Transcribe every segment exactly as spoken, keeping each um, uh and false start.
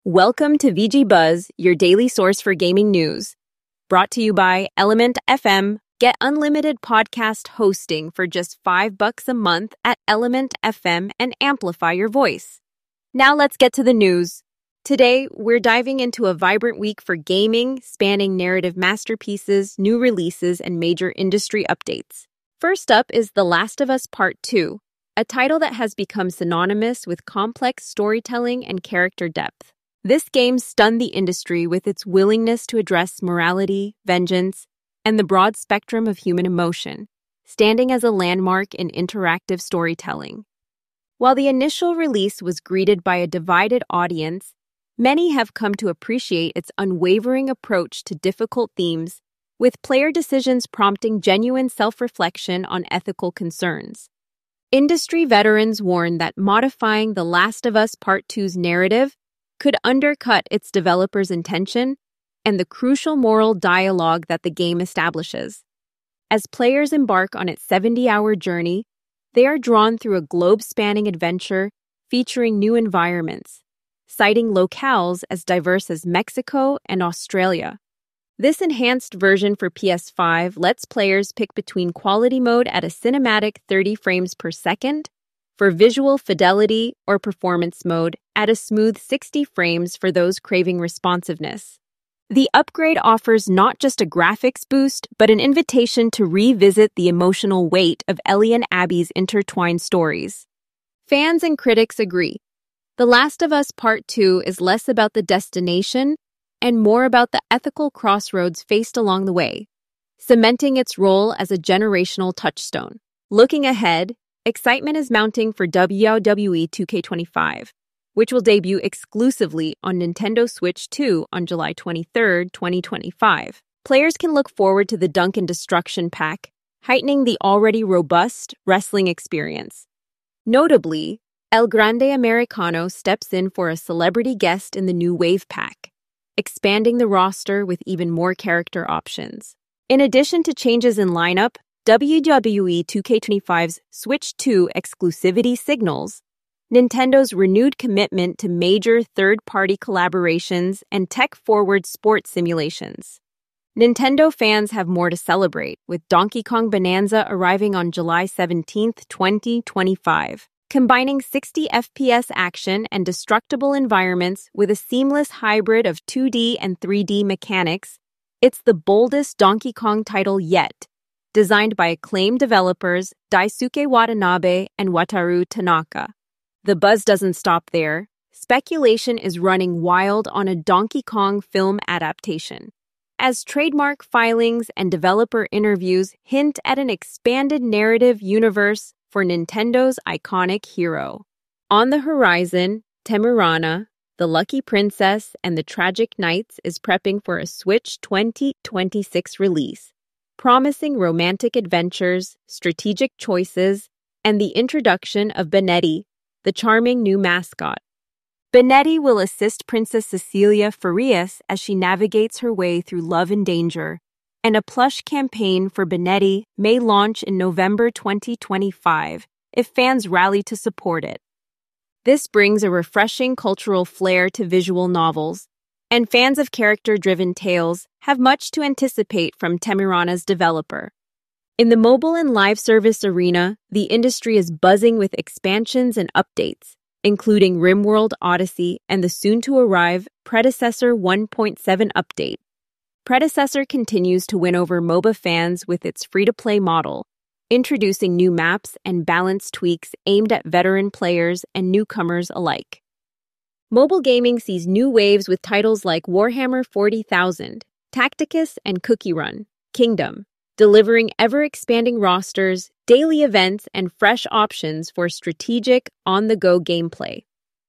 Welcome to V G Buzz, your daily source for gaming news. Brought to you by Element F M. Get unlimited podcast hosting for just five bucks a month at Element F M and amplify your voice. Now let's get to the news. Today, we're diving into a vibrant week for gaming, spanning narrative masterpieces, new releases, and major industry updates. First up is The Last of Us Part two, a title that has become synonymous with complex storytelling and character depth. This game stunned the industry with its willingness to address morality, vengeance, and the broad spectrum of human emotion, standing as a landmark in interactive storytelling. While the initial release was greeted by a divided audience, many have come to appreciate its unwavering approach to difficult themes, with player decisions prompting genuine self-reflection on ethical concerns. Industry veterans warn that modifying The Last of Us Part two's narrative could undercut its developers' intention and the crucial moral dialogue that the game establishes. As players embark on its seventy-hour journey, they are drawn through a globe-spanning adventure featuring new environments, citing locales as diverse as Mexico and Australia. This enhanced version for P S five lets players pick between quality mode at a cinematic thirty frames per second for visual fidelity or performance mode at a smooth sixty frames for those craving responsiveness. The upgrade offers not just a graphics boost, but an invitation to revisit the emotional weight of Ellie and Abby's intertwined stories. Fans and critics agree. The Last of Us Part two is less about the destination and more about the ethical crossroads faced along the way, cementing its role as a generational touchstone. Looking ahead, excitement is mounting for W W E two K twenty-five, which will debut exclusively on Nintendo Switch two on July twenty-third, twenty twenty-five. Players can look forward to the Dunk and Destruction pack, heightening the already robust wrestling experience. Notably, El Grande Americano steps in for a celebrity guest in the new Wave pack, expanding the roster with even more character options. In addition to changes in lineup, W W E two K twenty-five's Switch two exclusivity signals Nintendo's renewed commitment to major third-party collaborations and tech-forward sports simulations. Nintendo fans have more to celebrate, with Donkey Kong Bonanza arriving on July seventeenth, twenty twenty-five. Combining sixty F P S action and destructible environments with a seamless hybrid of two D and three D mechanics, it's the boldest Donkey Kong title yet, designed by acclaimed developers Daisuke Watanabe and Wataru Tanaka. The buzz doesn't stop there. Speculation is running wild on a Donkey Kong film adaptation, as trademark filings and developer interviews hint at an expanded narrative universe for Nintendo's iconic hero. On the horizon, Temerana, the Lucky Princess, and the Tragic Knights is prepping for a Switch twenty twenty-six release, promising romantic adventures, strategic choices, and the introduction of Benetti, the charming new mascot. Benetti will assist Princess Cecilia Farias as she navigates her way through love and danger, and a plush campaign for Benetti may launch in November twenty twenty-five if fans rally to support it. This brings a refreshing cultural flair to visual novels, and fans of character-driven tales have much to anticipate from Temerana's developer. In the mobile and live service arena, the industry is buzzing with expansions and updates, including RimWorld Odyssey and the soon-to-arrive Predecessor one point seven update. Predecessor continues to win over MOBA fans with its free-to-play model, introducing new maps and balance tweaks aimed at veteran players and newcomers alike. Mobile gaming sees new waves with titles like Warhammer forty thousand, Tacticus, and Cookie Run, Kingdom, delivering ever-expanding rosters, daily events, and fresh options for strategic, on-the-go gameplay.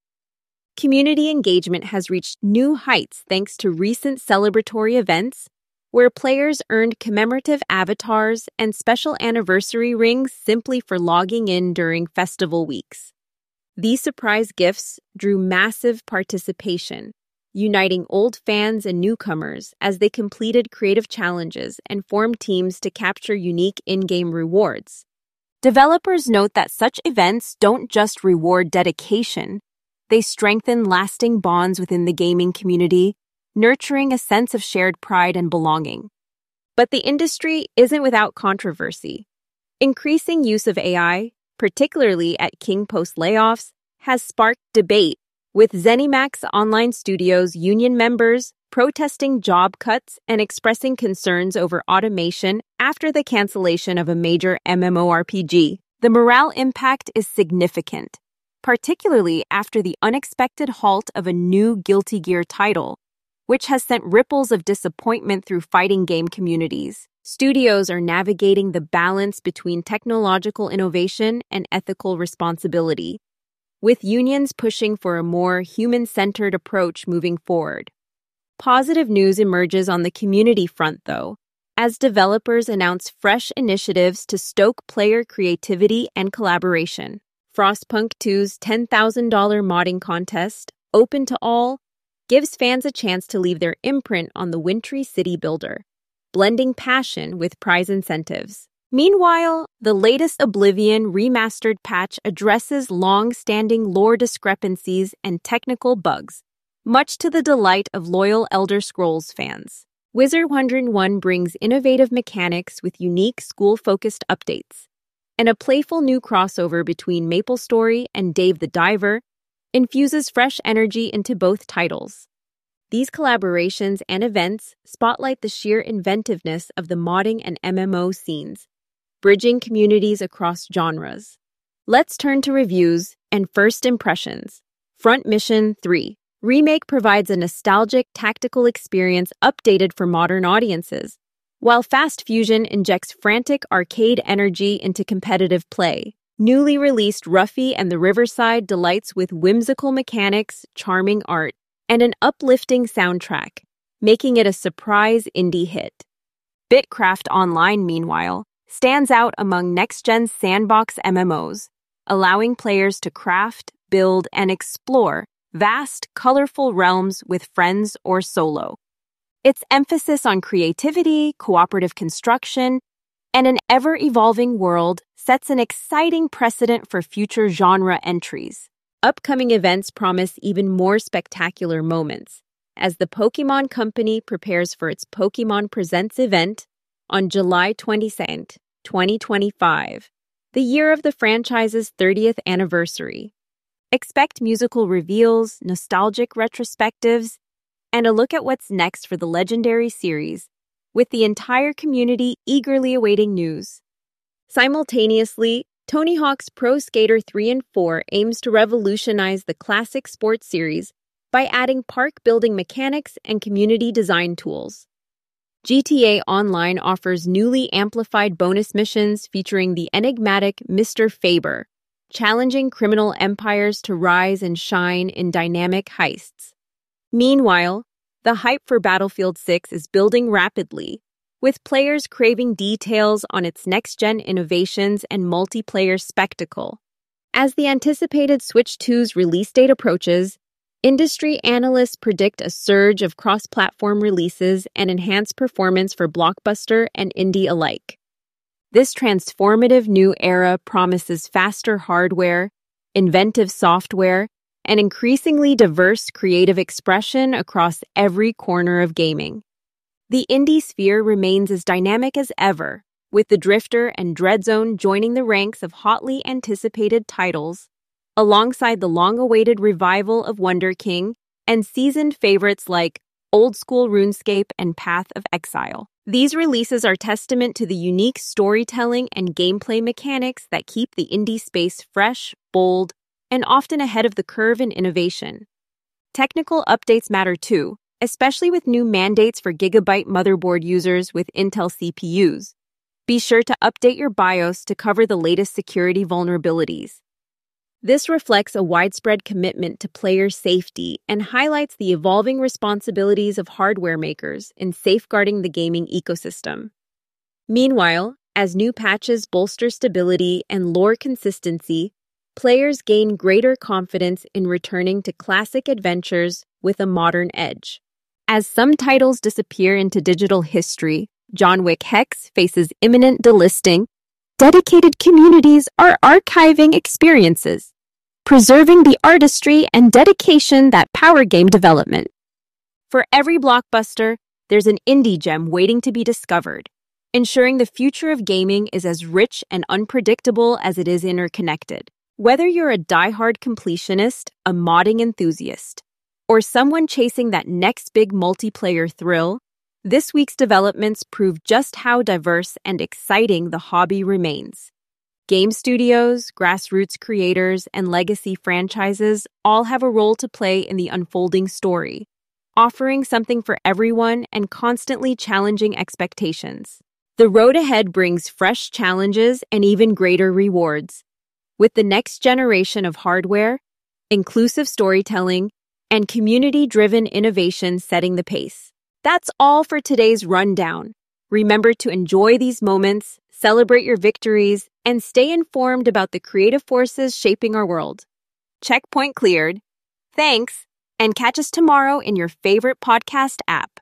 Community engagement has reached new heights thanks to recent celebratory events, where players earned commemorative avatars and special anniversary rings simply for logging in during festival weeks. These surprise gifts drew massive participation, uniting old fans and newcomers as they completed creative challenges and formed teams to capture unique in-game rewards. Developers note that such events don't just reward dedication, They strengthen lasting bonds within the gaming community, nurturing a sense of shared pride and belonging. But the industry isn't without controversy. Increasing use of A I, particularly at King post layoffs, has sparked debate, with ZeniMax Online Studios union members protesting job cuts and expressing concerns over automation after the cancellation of a major MMORPG. The morale impact is significant, particularly after the unexpected halt of a new Guilty Gear title, which has sent ripples of disappointment through fighting game communities. Studios are navigating the balance between technological innovation and ethical responsibility, with unions pushing for a more human-centered approach moving forward. Positive news emerges on the community front, though, as developers announce fresh initiatives to stoke player creativity and collaboration. Frostpunk two's ten thousand dollars modding contest, open to all, gives fans a chance to leave their imprint on the wintry city builder, blending passion with prize incentives. Meanwhile, the latest Oblivion remastered patch addresses long-standing lore discrepancies and technical bugs, much to the delight of loyal Elder Scrolls fans. Wizard one oh one brings innovative mechanics with unique school-focused updates, and a playful new crossover between MapleStory and Dave the Diver infuses fresh energy into both titles. These collaborations and events spotlight the sheer inventiveness of the modding and M M O scenes, bridging communities across genres. Let's turn to reviews and first impressions. Front Mission three Remake provides a nostalgic tactical experience updated for modern audiences, while Fast Fusion injects frantic arcade energy into competitive play. Newly released Ruffy and the Riverside delights with whimsical mechanics, charming art, and an uplifting soundtrack, making it a surprise indie hit. Bitcraft Online, meanwhile, stands out among next-gen sandbox M M Os, allowing players to craft, build, and explore vast, colorful realms with friends or solo. Its emphasis on creativity, cooperative construction, and an ever-evolving world sets an exciting precedent for future genre entries. Upcoming events promise even more spectacular moments, as the Pokémon Company prepares for its Pokémon Presents event on July twenty-second, twenty twenty-five, the year of the franchise's thirtieth anniversary. Expect musical reveals, nostalgic retrospectives, and a look at what's next for the legendary series, with the entire community eagerly awaiting news. Simultaneously, Tony Hawk's Pro Skater three and four aims to revolutionize the classic sports series by adding park-building mechanics and community design tools. G T A Online offers newly amplified bonus missions featuring the enigmatic Mister Faber, challenging criminal empires to rise and shine in dynamic heists. Meanwhile, the hype for Battlefield six is building rapidly, with players craving details on its next-gen innovations and multiplayer spectacle. As the anticipated Switch two's release date approaches, industry analysts predict a surge of cross-platform releases and enhanced performance for blockbuster and indie alike. This transformative new era promises faster hardware, inventive software, and increasingly diverse creative expression across every corner of gaming. The indie sphere remains as dynamic as ever, with The Drifter and Dreadzone joining the ranks of hotly anticipated titles, alongside the long-awaited revival of Wonder King and seasoned favorites like Old School RuneScape and Path of Exile. These releases are testament to the unique storytelling and gameplay mechanics that keep the indie space fresh, bold, and often ahead of the curve in innovation. Technical updates matter too, especially with new mandates for Gigabyte motherboard users with Intel C P Us. Be sure to update your BIOS to cover the latest security vulnerabilities. This reflects a widespread commitment to player safety and highlights the evolving responsibilities of hardware makers in safeguarding the gaming ecosystem. Meanwhile, as new patches bolster stability and lore consistency, players gain greater confidence in returning to classic adventures with a modern edge. As some titles disappear into digital history, John Wick Hex faces imminent delisting, dedicated communities are archiving experiences, preserving the artistry and dedication that power game development. For every blockbuster, there's an indie gem waiting to be discovered, ensuring the future of gaming is as rich and unpredictable as it is interconnected. Whether you're a diehard completionist, a modding enthusiast, or someone chasing that next big multiplayer thrill, this week's developments prove just how diverse and exciting the hobby remains. Game studios, grassroots creators, and legacy franchises all have a role to play in the unfolding story, offering something for everyone and constantly challenging expectations. The road ahead brings fresh challenges and even greater rewards. With the next generation of hardware, inclusive storytelling, and community-driven innovation setting the pace. That's all for today's rundown. Remember to enjoy these moments, celebrate your victories, and stay informed about the creative forces shaping our world. Checkpoint cleared. Thanks, and catch us tomorrow in your favorite podcast app.